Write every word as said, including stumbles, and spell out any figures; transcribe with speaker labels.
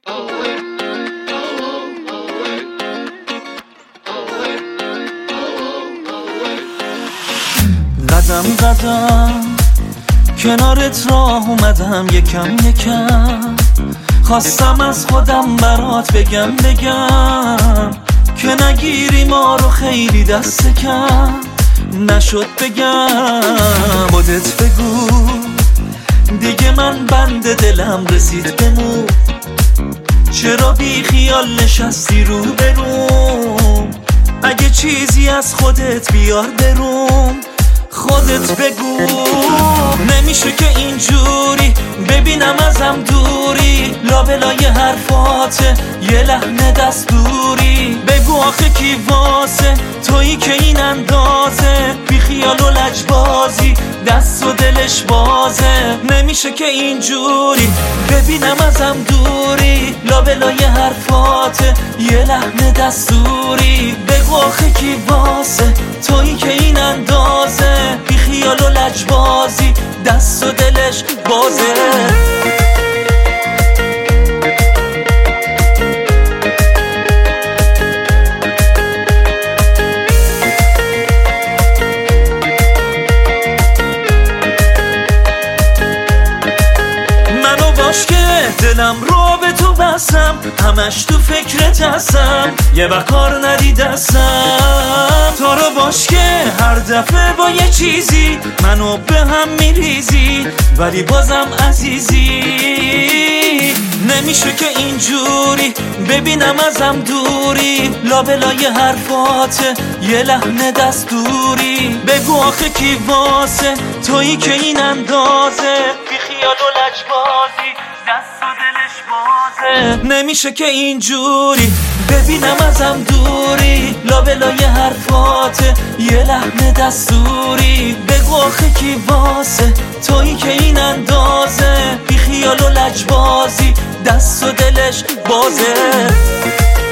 Speaker 1: قدم قدم کنارت راه اومدم، یکم یکم خواستم از خودم برات بگم بگم که نگیری ما رو خیلی دست کم نشد بگم. خودت بگو دیگه من بند دلم رسید بمون، چرا بی خیال نشستی رو بروم؟ اگه چیزی از خودت بیار بروم، خودت بگو. نمیشه که اینجوری ببینم ازم دوری، لابلای حرفات یه لحن دستوری. بگو آخه کی واسه تویی که این اندازه بی خیال و لجبازی دست و دلش بازه. نمیشه که اینجوری ببینم ازم دوری، لابلای حرفات یه لحن دستوری. بگو آخه کی واسه تویی که این اندازه بی خیال و لجبازی دست و دلش بازه. دلم رو به تو بستم، همش تو فکرت هستم، یه وقت کار ندیدستم. تو رو باش که هر دفعه با یه چیزی منو به هم میریزی، ولی بازم عزیزی. نمیشه که اینجوری ببینم ازم دوری، لابلای حرفات یه لحن دستوری. بگو آخه کی واسه تویی که این اندازه بی خیال و لجبازی دست و دلش بازه. نمیشه که اینجوری ببینم ازم دوری، لابلای حرفات یه لحن دستوری. بگو آخه کی واسه تویی که این اندازه بی خیال و لجبازی دست و دلش بازه.